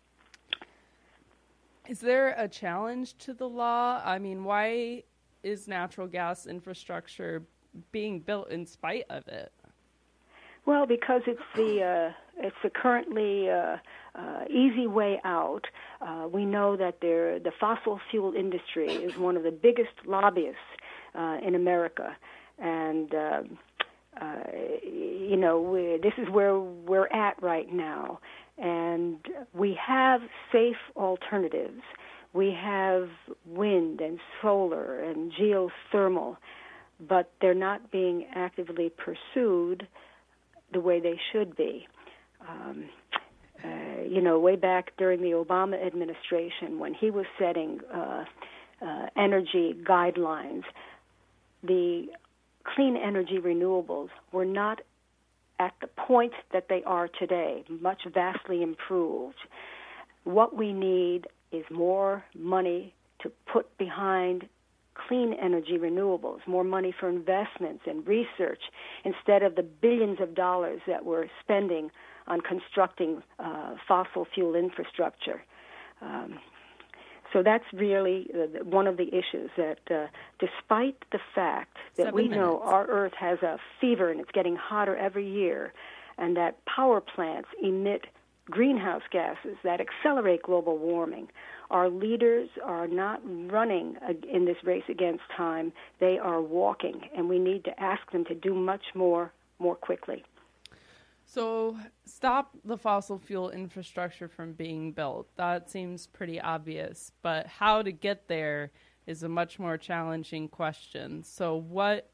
Is there a challenge to the law? I mean, why is natural gas infrastructure being built in spite of it? Well, because it's the uh, it's the currently uh, uh, easy way out. Uh, we know that there, the fossil fuel industry is one of the biggest lobbyists uh, in America, and uh, uh, you know we, this is where we're at right now. And we have safe alternatives. We have wind and solar and geothermal, but they're not being actively pursued the way they should be. Um, uh, you know, way back during the Obama administration, when he was setting uh, uh, energy guidelines, the clean energy renewables were not at the point that they are today, much vastly improved. What we need is more money to put behind clean energy renewables, more money for investments and research, instead of the billions of dollars that we're spending on constructing uh, fossil fuel infrastructure. Um, so that's really uh, one of the issues, that uh, despite the fact that Seven we minutes. know our Earth has a fever and it's getting hotter every year, and that power plants emit greenhouse gases that accelerate global warming, our leaders are not running in this race against time. They are walking, and we need to ask them to do much more, more quickly. So stop the fossil fuel infrastructure from being built. That seems pretty obvious, but how to get there is a much more challenging question. So what,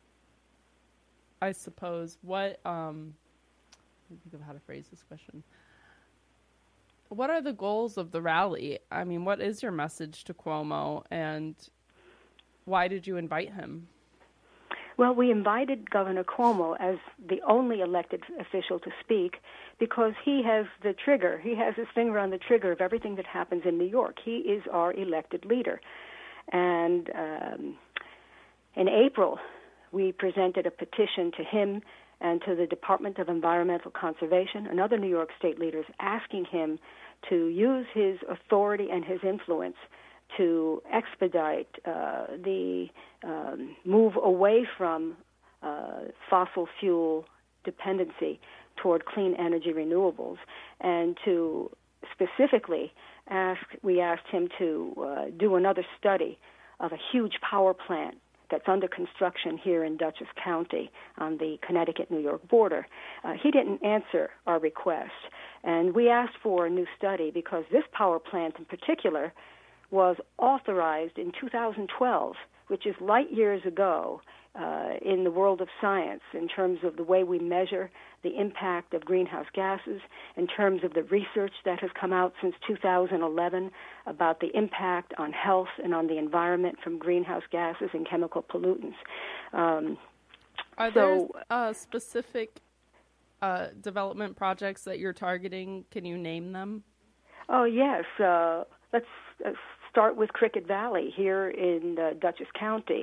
I suppose, what, um, let me think of how to phrase this question. What are the goals of the rally? I mean, what is your message to Cuomo, and why did you invite him? Well, we invited Governor Cuomo as the only elected official to speak because he has the trigger. He has his finger on the trigger of everything that happens in New York. He is our elected leader. And um, in April, we presented a petition to him and to the Department of Environmental Conservation and other New York State leaders, asking him to use his authority and his influence to expedite uh, the um, move away from uh, fossil fuel dependency toward clean energy renewables, and to specifically ask, we asked him to uh, do another study of a huge power plant that's under construction here in Dutchess County on the Connecticut-New York border. Uh, he didn't answer our request, and we asked for a new study because this power plant in particular was authorized in two thousand twelve, which is light years ago uh, in the world of science in terms of the way we measure the impact of greenhouse gases, in terms of the research that has come out since two thousand eleven about the impact on health and on the environment from greenhouse gases and chemical pollutants. Um, Are so, there uh, specific uh, development projects that you're targeting? Can you name them? Oh, yes. Uh, let's uh, start with Cricket Valley here in uh, Dutchess County.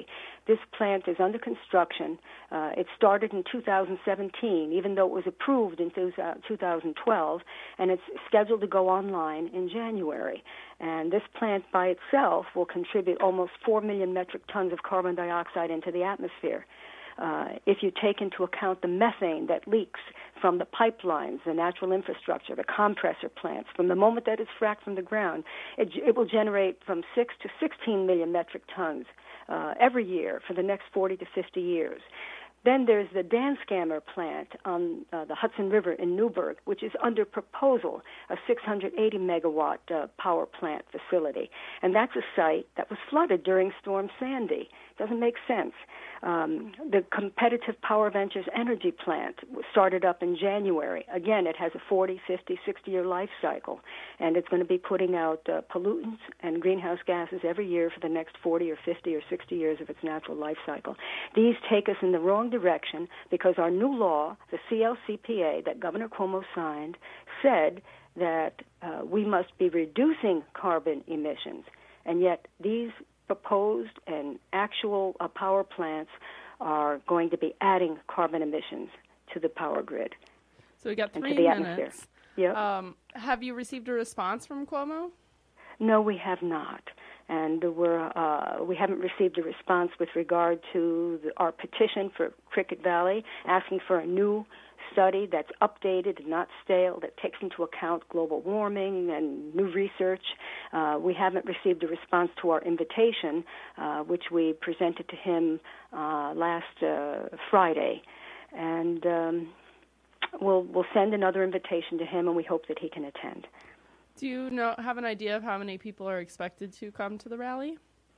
This plant is under construction. Uh, it started in two thousand seventeen, even though it was approved in two thousand twelve, and it's scheduled to go online in January. And this plant by itself will contribute almost four million metric tons of carbon dioxide into the atmosphere. Uh, if you take into account the methane that leaks from the pipelines, the natural infrastructure, the compressor plants, from the moment that it's fracked from the ground, it, it will generate from six to sixteen million metric tons uh, every year for the next forty to fifty years. Then there's the Danskammer plant on uh, the Hudson River in Newburgh, which is under proposal, a six hundred eighty megawatt uh, power plant facility. And that's a site that was flooded during Storm Sandy. Doesn't make sense. Um, the Competitive Power Ventures energy plant started up in January. Again, it has a forty, fifty, sixty-year life cycle, and it's going to be putting out uh, pollutants and greenhouse gases every year for the next forty or fifty or sixty years of its natural life cycle. These take us in the wrong direction because our new law, the C L C P A that Governor Cuomo signed, said that uh, we must be reducing carbon emissions, and yet these proposed and actual uh, power plants are going to be adding carbon emissions to the power grid. So we got and three to the minutes. Atmosphere. Yep. Um, have you received a response from Cuomo? No, we have not. And we're, uh, we haven't received a response with regard to the, our petition for Cricket Valley, asking for a new study that's updated and not stale, that takes into account global warming and new research. Uh, we haven't received a response to our invitation, uh, which we presented to him uh, last uh, Friday. And um, we'll, we'll send another invitation to him, and we hope that he can attend. Do you know have an idea of how many people are expected to come to the rally?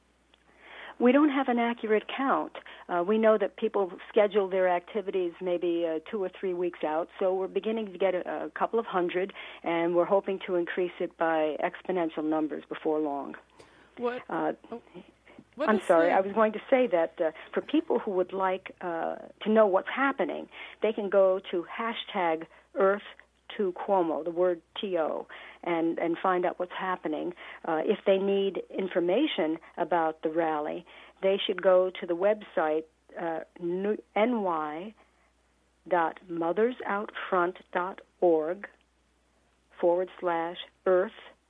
We don't have an accurate count. Uh, we know that people schedule their activities maybe uh, two or three weeks out, so we're beginning to get a, a couple of hundred, and we're hoping to increase it by exponential numbers before long. What? Uh, oh. What I'm sorry, the... I was going to say that uh, for people who would like uh, to know what's happening, they can go to hashtag Earth to Cuomo, the word T O, and, and find out what's happening. Uh, if they need information about the rally, they should go to the website uh, n y dot mothers out front dot org forward slash Earth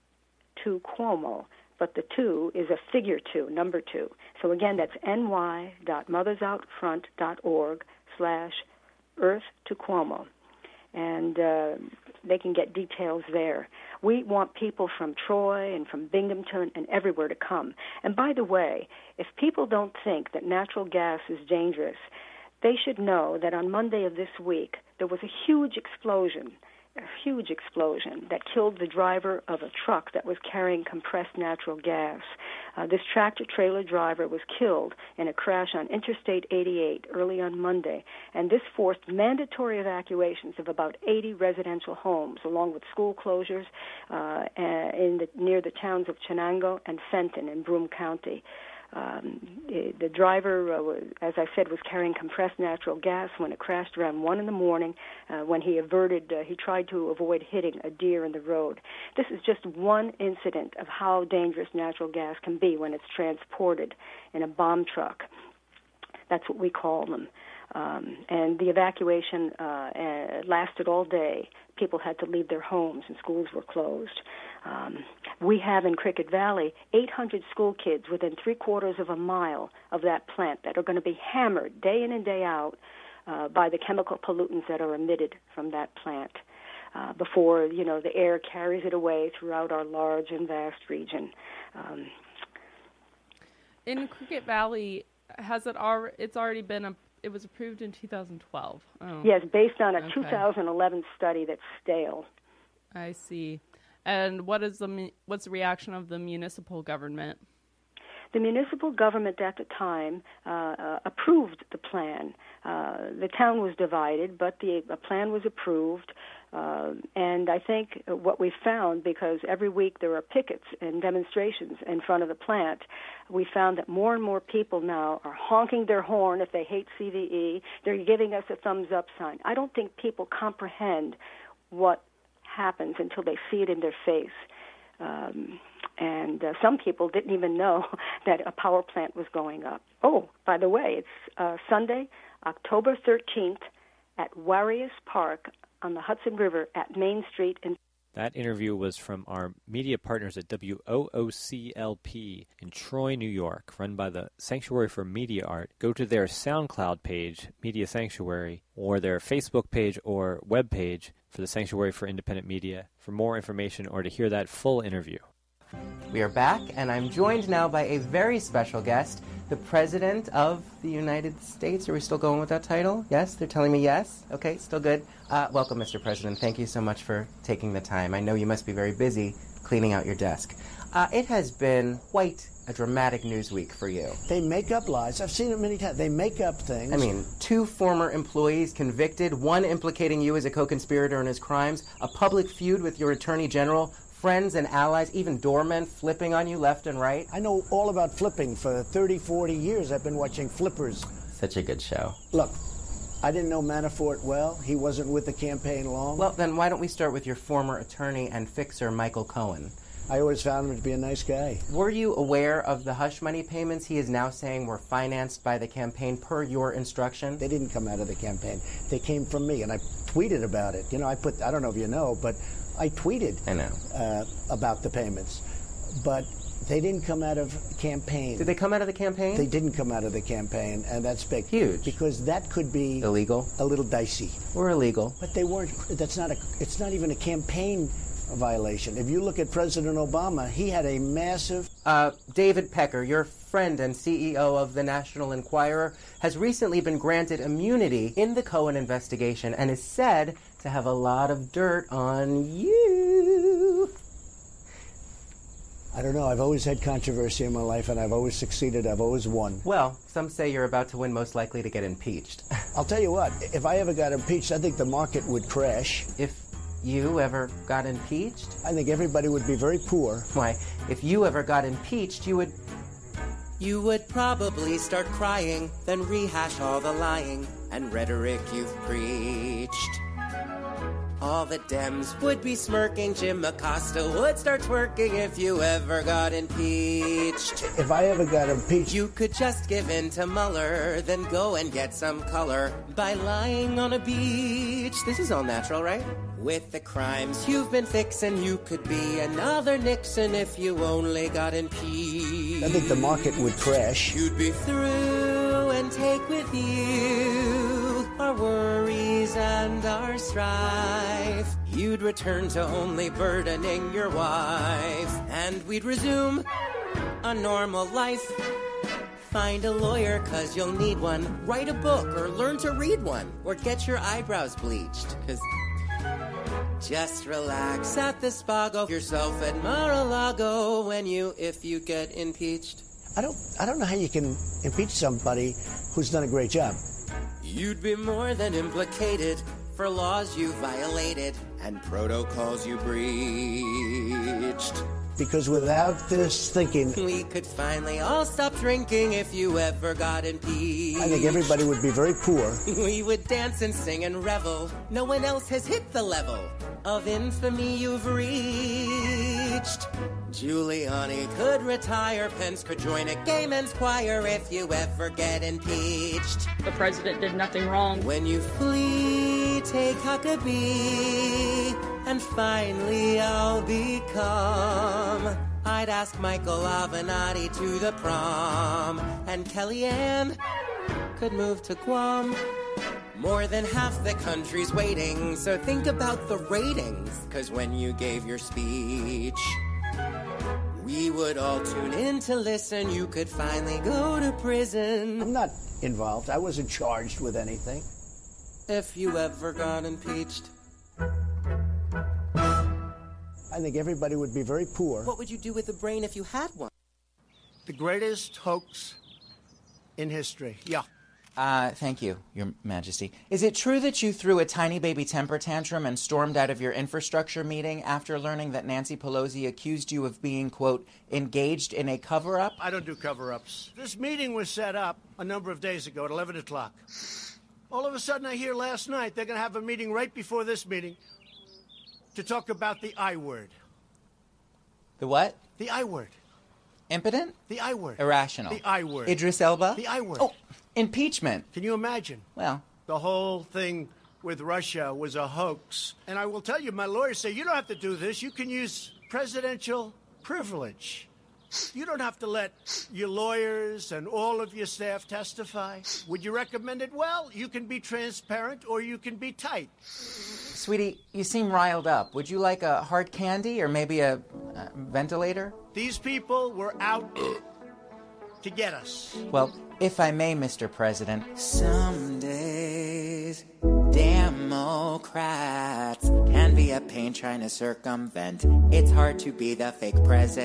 to Cuomo. But the two is a figure two, number two. So again, that's n y dot mothers out front dot org slash Earth to Cuomo. And uh, they can get details there. We want people from Troy and from Binghamton and everywhere to come. And by the way, if people don't think that natural gas is dangerous, they should know that on Monday of this week, there was a huge explosion, a huge explosion that killed the driver of a truck that was carrying compressed natural gas. Uh, this tractor-trailer driver was killed in a crash on Interstate eighty-eight early on Monday, and this forced mandatory evacuations of about eighty residential homes, along with school closures uh, in the, near the towns of Chenango and Fenton in Broome County. Um, the driver, uh, as I said, was carrying compressed natural gas when it crashed around one in the morning. Uh, when he averted, uh, he tried to avoid hitting a deer in the road. This is just one incident of how dangerous natural gas can be when it's transported in a bomb truck. That's what we call them. Um, and the evacuation uh, uh, lasted all day. People had to leave their homes and schools were closed. Um, we have in Cricket Valley eight hundred school kids within three quarters of a mile of that plant that are going to be hammered day in and day out uh, by the chemical pollutants that are emitted from that plant uh, before, you know, the air carries it away throughout our large and vast region. Um, in Cricket Valley, has it al- it's already been a It was approved in two thousand twelve. Oh. Yes, based on a Okay. two thousand eleven study that's stale. I see. And what is the mu- what's the reaction of the municipal government? The municipal government at the time uh, uh, approved the plan. Uh, the town was divided, but the uh, plan was approved. Uh, and I think what we found, because every week there are pickets and demonstrations in front of the plant, we found that more and more people now are honking their horn if they hate C V E. They're giving us a thumbs-up sign. I don't think people comprehend what happens until they see it in their face. Um, and uh, some people didn't even know that a power plant was going up. Oh, by the way, it's uh, Sunday, October thirteenth at Warius Park on the Hudson River at Main Street in That interview was from our media partners at W O O C L P in Troy, New York, run by the Sanctuary for Media Art. Go to their SoundCloud page, Media Sanctuary, or their Facebook page or web page for the Sanctuary for Independent Media for more information or to hear that full interview. We are back, and I'm joined now by a very special guest, the President of the United States. Are we still going with that title? Yes? They're telling me yes? Okay, still good. Uh, welcome, Mister President. Thank you so much for taking the time. I know you must be very busy cleaning out your desk. Uh, it has been quite a dramatic news week for you. They make up lies. I've seen it many times. They make up things. I mean, two former employees convicted, one implicating you as a co-conspirator in his crimes, a public feud with your attorney general, friends and allies, even doormen flipping on you left and right. I know all about flipping. For thirty, forty years, I've been watching Flippers. Such a good show. Look, I didn't know Manafort well. He wasn't with the campaign long. Well, then why don't we start with your former attorney and fixer, Michael Cohen? I always found him to be a nice guy. Were you aware of the hush money payments he is now saying were financed by the campaign per your instruction? They didn't come out of the campaign. They came from me, and I tweeted about it. You know, I put, I don't know if you know, but I tweeted I know. Uh, about the payments. But they didn't come out of campaign. Did they come out of the campaign? They didn't come out of the campaign, and that's big. Huge. Because that could be... Illegal? A little dicey. Or illegal. But they weren't, that's not a, it's not even a campaign violation. If you look at President Obama, he had a massive... Uh, David Pecker, your friend and C E O of the National Enquirer, has recently been granted immunity in the Cohen investigation and is said to have a lot of dirt on you. I don't know. I've always had controversy in my life, and I've always succeeded. I've always won. Well, some say you're about to win, most likely to get impeached. I'll tell you what. If I ever got impeached, I think the market would crash. If you ever got impeached? I think everybody would be very poor. Why, if you ever got impeached, you would... You would probably start crying, then rehash all the lying and rhetoric you've preached. All the Dems would be smirking, Jim Acosta would start twerking if you ever got impeached. If I ever got impeached... You could just give in to Mueller, then go and get some color by lying on a beach. This is all natural, right? With the crimes you've been fixing, you could be another Nixon if you only got impeached. I think the market would crash. You'd be through and take with you our worries and our strife. You'd return to only burdening your wife, and we'd resume a normal life. Find a lawyer, cause you'll need one. Write a book, or learn to read one. Or get your eyebrows bleached, cause... Just relax at the Spago yourself at Mar-a-Lago when you, if you get impeached. I don't, I don't know how you can impeach somebody who's done a great job. You'd be more than implicated for laws you violated and protocols you breached. Because without this thinking... We could finally all stop drinking if you ever got impeached. I think everybody would be very poor. We would dance and sing and revel. No one else has hit the level of infamy you've reached. Giuliani could retire. Pence could join a gay men's choir if you ever get impeached. The president did nothing wrong. When you flee, take Huckabee, and finally I'll become. I'd ask Michael Avenatti to the prom, and Kellyanne could move to Guam. More than half the country's waiting, so think about the ratings, cause when you gave your speech, we would all tune in to listen. You could finally go to prison. I'm not involved. I wasn't charged with anything. If you ever got impeached. I think everybody would be very poor. What would you do with a brain if you had one? The greatest hoax in history. Yeah. Uh, thank you, Your Majesty. Is it true that you threw a tiny baby temper tantrum and stormed out of your infrastructure meeting after learning that Nancy Pelosi accused you of being, quote, engaged in a cover-up? I don't do cover-ups. This meeting was set up a number of days ago at eleven o'clock. All of a sudden, I hear last night they're going to have a meeting right before this meeting to talk about the I word. The what? The I word. Impotent? The I word. Irrational. The I word. Idris Elba? The I word. Oh, impeachment. Can you imagine? Well, the whole thing with Russia was a hoax. And I will tell you, my lawyers say, you don't have to do this. You can use presidential privilege. You don't have to let your lawyers and all of your staff testify. Would you recommend it? Well, you can be transparent or you can be tight. Sweetie, you seem riled up. Would you like a hard candy or maybe a, a ventilator? These people were out to get us. Well, if I may, Mister President. Some days, Democrats can be a pain trying to circumvent. It's hard to be the fake president.